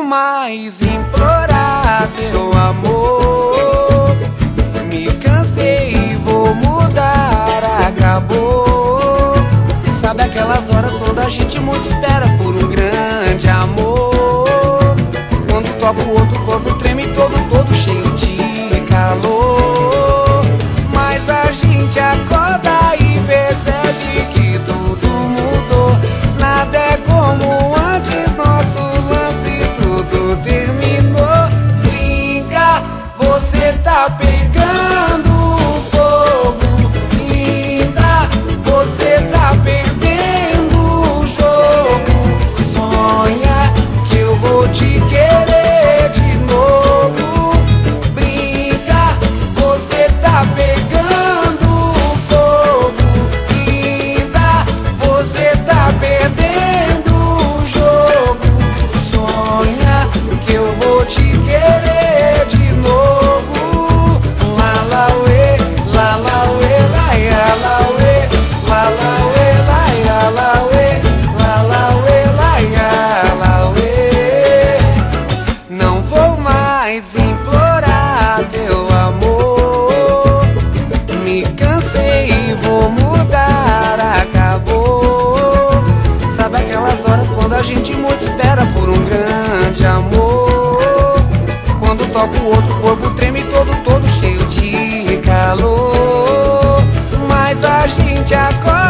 mais implorar teu amor. Me cansei e vou mudar, acabou. Sabe aquelas horas quando a gente muito espera por um grande amor? Quando toca o outro, o corpo treme todo cheio de calor. Mas a gente acorda e percebe que tudo mudou. Nada é como antes, nosso lance tudo terminou. Brinca, você tá pegando fogo. Linda, você tá perdendo o jogo. Sonha que eu vou te querer de novo. Brinca, você tá pegando fogo. Linda, você tá perdendo o jogo. Sonha que eu vou te querer de novo. La la uê, la la uê, la ya la uê, la la uê, la ya la uê, la la uê, la ya la uê. Não vou mais implorar teu amor. Me cansei e vou mudar, acabou. Sabe aquelas horas quando a gente muito espera por um grande amor? Quando toca o outro, o corpo treme todo cheio de calor. Mas a gente acorda